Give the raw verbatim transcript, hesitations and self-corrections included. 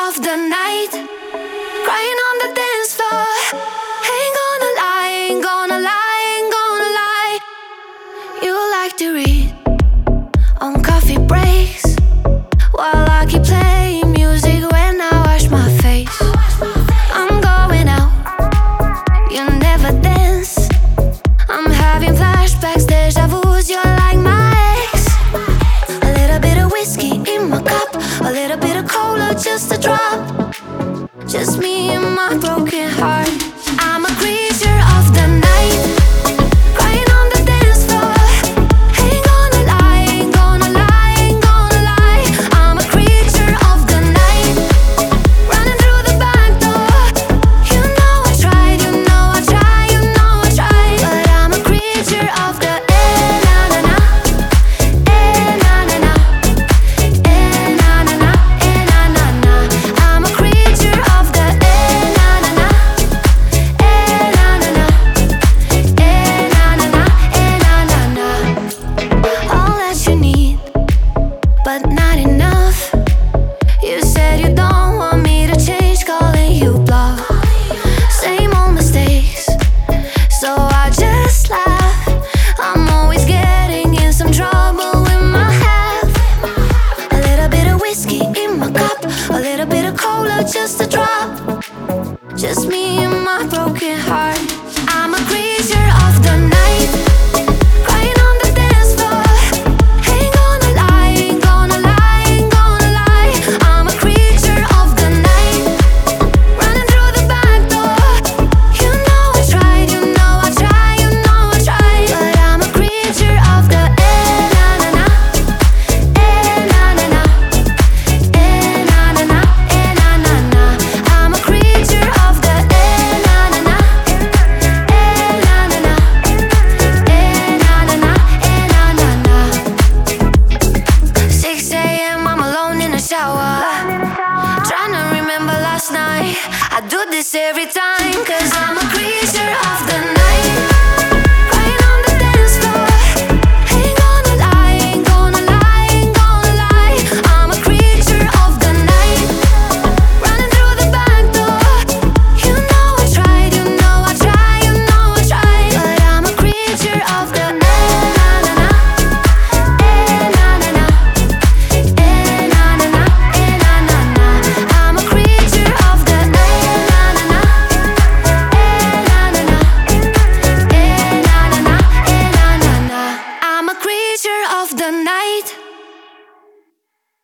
of the night, crying on the dance floor. Ain't gonna lie, ain't gonna lie, ain't gonna lie. You like to read on coffee breaks while I keep playing music when I wash my face. I'm going out, you never dance. I'm having flashbacks, deja vu's, you're like my ex. A little bit of whiskey in my cup, a little bit of cola, just a drop. Just me and my broken heart. I'm a creature of the night, crying on the dance floor. Ain't gonna lie, ain't gonna lie, ain't gonna lie. I'm a creature of the night, running through the back door. You know I tried, you know I tried, you know I tried. But I'm a creature of the eh na na na, eh na na na, eh na na na, eh na na na. I'm a creature of the eh na na na, eh na na na, eh na na na, eh na na na. All that you need, but not enough. You said you don't want me to change, calling you bluff. Same old mistakes, so I just laugh. I'm always getting in some trouble with my half. A little bit of whiskey in my cup, a little bit of cola, just a drop. Just me and my broken heart. I'm a creature of the night, crying on the dance floor. Ain't gonna lie, ain't gonna lie, ain't gonna lie. I'm a creature of the night, running through the back door. You know I tried, you know I tried, you know I tried. But I'm a creature of the eh na na na, eh na na na, eh na na na, eh na na na. I'm a creature of the eh na na na, eh na na na, eh na na na, eh na na na. six a m I'm alone in the shower, trying to remember last night. I do this every time.